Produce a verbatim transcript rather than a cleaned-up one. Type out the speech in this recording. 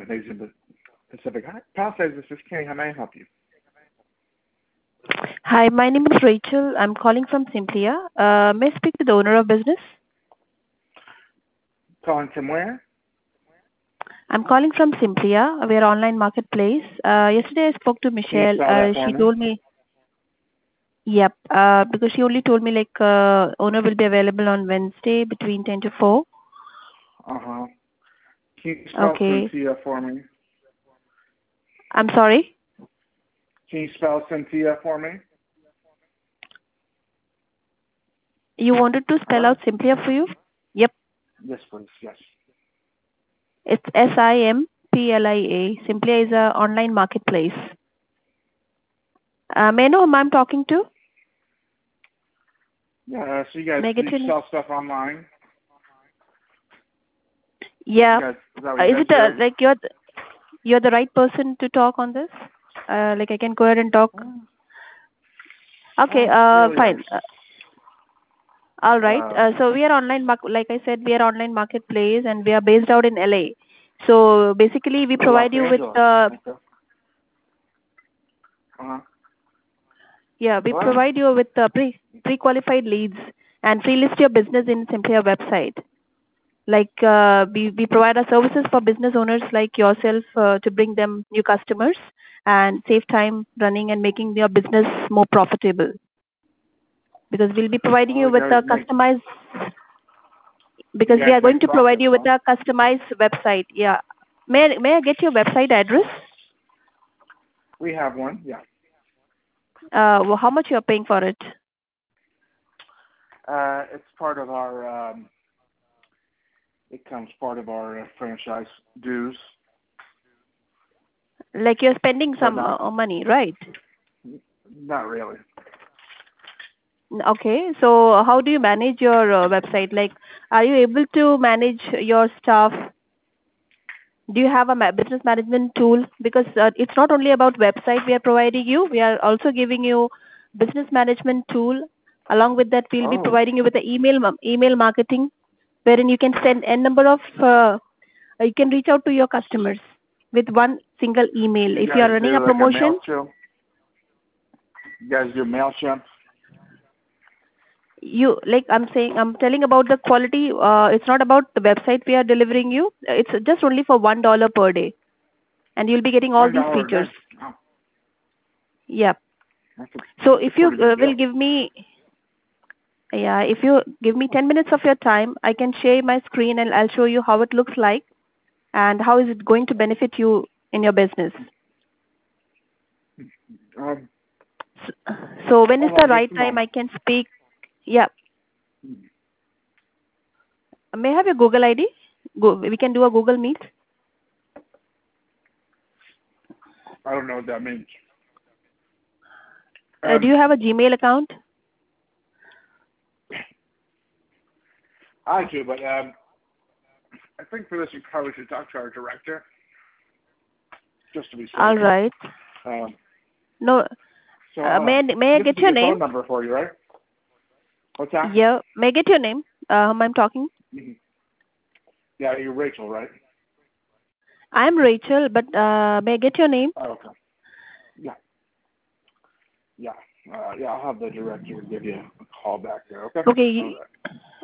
with Asia Pacific. Hi, Palisades, this is Kenny. How may I help you? Hi, my name is Rachel. I'm calling from Simplia. Uh, may I speak to the owner of business? Calling from where? I'm calling from Simplia. We're online marketplace. Uh, yesterday I spoke to Can you Michelle. spell that Uh, for she me? told me, yep, uh, because she only told me like uh, owner will be available on Wednesday between ten to four. Uh-huh. Can you spell Okay. Cynthia for me? I'm sorry. Can you spell Cynthia for me? You wanted to spell Hello? out Simplia for you? Yep. Yes, please. Yes. It's S I M P L I A. Simplia is a online marketplace. Uh, may I know whom I'm talking to? Yeah, uh, so you guys May I do get you your name? sell stuff online? Yeah. You guys, is that what Uh, you is guys it uh, do? like you're th- you're the right person to talk on this? Uh, like I can go ahead and talk. Uh, Okay. uh, Uh, really fine. is. Uh, all right. Uh, Uh, so we are online. Mar- like I said, we are online marketplace, and we are based out in L A. So basically, we oh, Los provide you with Angeles. uh, Okay. Uh-huh. yeah, we Hello? provide you with uh, pre pre qualified leads and free list your business in simply a website. Like uh, we we provide our services for business owners like yourself uh, to bring them new customers and save time running and making your business more profitable. Because we'll be providing Oh, you you with guys a make, customized you because we guys are going make to provide profit. you with a customized website. Yeah. May I, may I get your website address? We have one, yeah. Uh, well, how much you are paying for it? Uh, it's part of our, um, it comes part of our uh, franchise dues, Like you're spending but some not, uh, money, right? not really. Okay. So how do you manage your uh, website? Like, are you able to manage your staff? Do you have a ma- business management tool? Because uh, it's not only about website we are providing you. We are also giving you business management tool. Along with that, we'll be Oh, providing you with the email ma- email marketing, wherein you can send n number of uh, you can reach out to your customers with one single email. you If you guys are running a do like a promotion, MailChimp? You guys do MailChimp? you like I'm saying I'm telling about the quality. Uh, it's not about the website we are delivering you. It's just only for one dollar per day, and you'll be getting all One these dollar a features. day. Oh, Yeah. that's a, So that's a if you pretty good uh, will deal. give me, yeah, if you give me ten minutes of your time, I can share my screen and I'll show you how it looks like and how is it going to benefit you in your business. Um, S- So when is hold the on just right a time moment. I can speak? Yeah. May I have your Google I D? Go, we can do a Google Meet. I don't know what that means. Uh, do Um, you have a Gmail account? I do, but um, I think for this you probably should talk to our director, just to be All safe. right. Um, No. so Uh, may uh, I, may I this is get a your good name? phone number for you, right? What's that? Yeah. May I get your name? Uh, whom I'm talking? Mm-hmm. Yeah, you're Rachel, right? I'm Rachel, but uh, may I get your name? Oh, okay. Yeah, yeah, uh, yeah. I'll have the director give you a call back there. Okay. Okay. All y- right.